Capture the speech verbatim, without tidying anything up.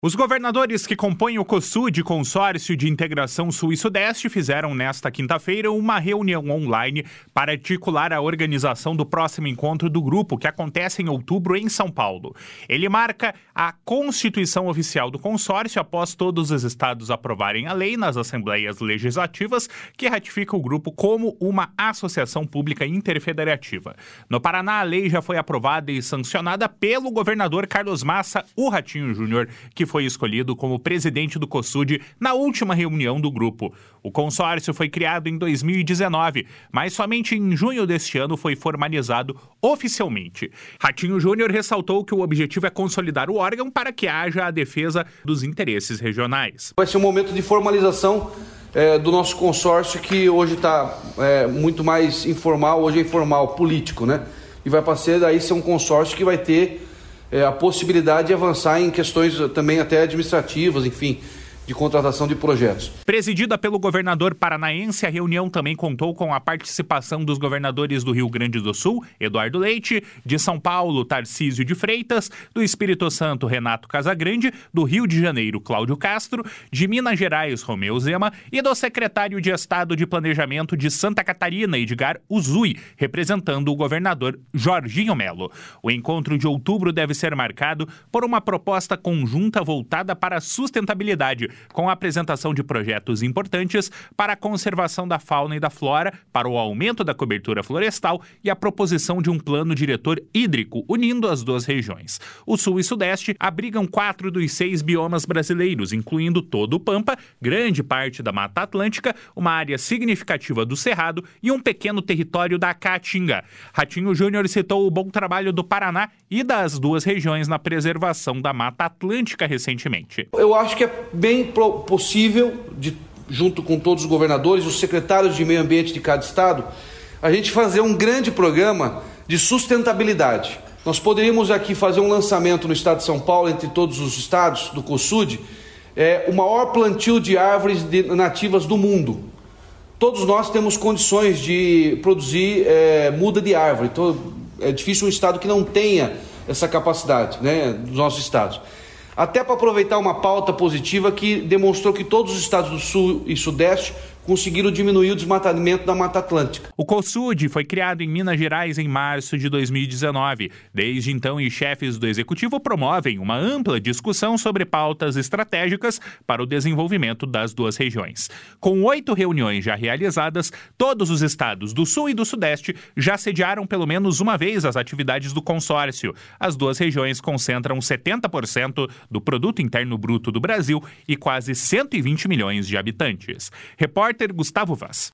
Os governadores que compõem o COSUD, Consórcio de Integração Sul e Sudeste, fizeram nesta quinta-feira uma reunião online para articular a organização do próximo encontro do grupo, que acontece em outubro em São Paulo. Ele marca a constituição oficial do consórcio após todos os estados aprovarem a lei nas assembleias legislativas que ratifica o grupo como uma associação pública interfederativa. No Paraná, a lei já foi aprovada e sancionada pelo governador Carlos Massa, o Ratinho Júnior, que foi escolhido como presidente do COSUD na última reunião do grupo. O consórcio foi criado em dois mil e dezenove, mas somente em junho deste ano foi formalizado oficialmente. Ratinho Júnior ressaltou que o objetivo é consolidar o órgão para que haja a defesa dos interesses regionais. Vai ser um momento de formalização é, do nosso consórcio, que hoje está é, muito mais informal, hoje é informal, político, né? E vai passar daí ser um consórcio que vai ter É, a possibilidade de avançar em questões também até administrativas, enfim, de contratação de projetos. Presidida pelo governador paranaense, a reunião também contou com a participação dos governadores do Rio Grande do Sul, Eduardo Leite, de São Paulo, Tarcísio de Freitas, do Espírito Santo, Renato Casagrande, do Rio de Janeiro, Cláudio Castro, de Minas Gerais, Romeu Zema, e do secretário de Estado de Planejamento de Santa Catarina, Edgar Uzui, representando o governador Jorginho Melo. O encontro de outubro deve ser marcado por uma proposta conjunta voltada para a sustentabilidade, com a apresentação de projetos importantes para a conservação da fauna e da flora, para o aumento da cobertura florestal e a proposição de um plano diretor hídrico unindo as duas regiões. O Sul e Sudeste abrigam quatro dos seis biomas brasileiros, incluindo todo o Pampa, grande parte da Mata Atlântica, uma área significativa do Cerrado e um pequeno território da Caatinga. Ratinho Júnior citou o bom trabalho do Paraná e das duas regiões na preservação da Mata Atlântica recentemente. Eu acho que é bem possível, de, junto com todos os governadores, os secretários de meio ambiente de cada estado, a gente fazer um grande programa de sustentabilidade. Nós poderíamos aqui fazer um lançamento no estado de São Paulo, entre todos os estados do COSUD, é, o maior plantio de árvores de, nativas do mundo. Todos nós temos condições de produzir é, muda de árvore, então é difícil um estado que não tenha essa capacidade, né, dos nossos estados. Até para aproveitar uma pauta positiva que demonstrou que todos os estados do Sul e Sudeste conseguiram diminuir o desmatamento da Mata Atlântica. O COSUD foi criado em Minas Gerais em março de dois mil e dezenove. Desde então, os chefes do Executivo promovem uma ampla discussão sobre pautas estratégicas para o desenvolvimento das duas regiões. Com oito reuniões já realizadas, todos os estados do Sul e do Sudeste já sediaram pelo menos uma vez as atividades do consórcio. As duas regiões concentram setenta por cento do Produto Interno Bruto do Brasil e quase cento e vinte milhões de habitantes. Repórter Gustavo Vaz.